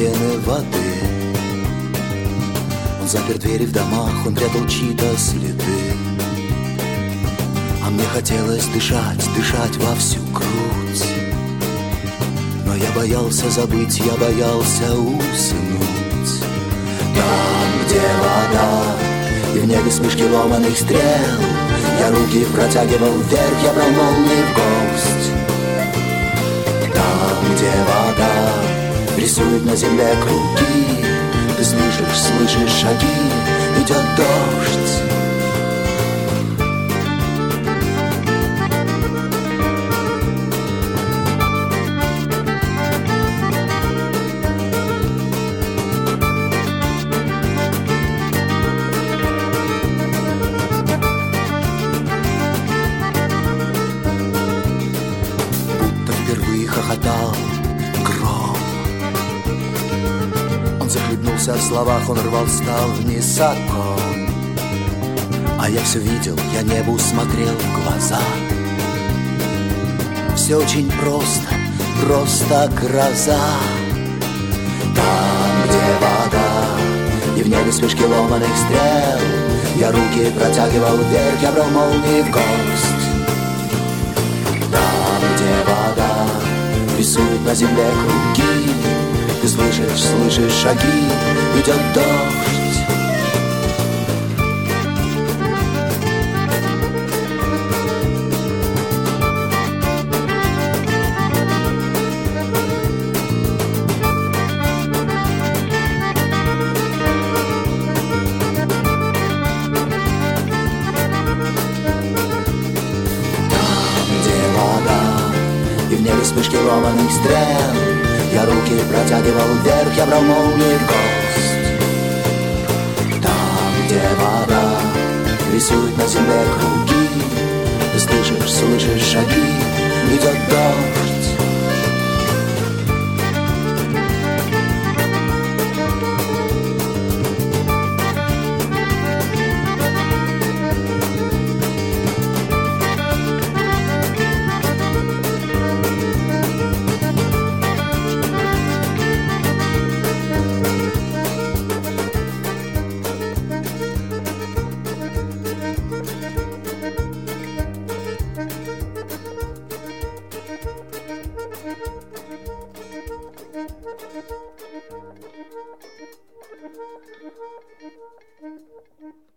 стены воды. Он запер двери в домах, он прятал чьи-то следы. А мне хотелось дышать, дышать во всю грудь. Но я боялся забыть, я боялся уснуть. Там, где вода, и в небе вспышки ломаных стрел, я руки протягивал вверх, я брал молнии в гость. Там, где вода рисует на земле круги, ты слышишь шаги, идет дождь. Хохотал гром. Он захлебнулся в словах, он рвал стал высоко. А я все видел, я небу смотрел в глаза. Все очень просто, просто гроза. Там, где вода, и в небе вспышки ломаных стрел, я руки протягивал вверх, я брал молнии в гость. Там, где вода рисует на земле круги, ты слышишь шаги, идет дождь. Там, где вода, и в небе вспышки ломаных стрел, я руки протягивал вверх, я брал молнии в гость. Там, где вода рисует на земле круги, ты слышишь шаги, идет дождь. Thank you.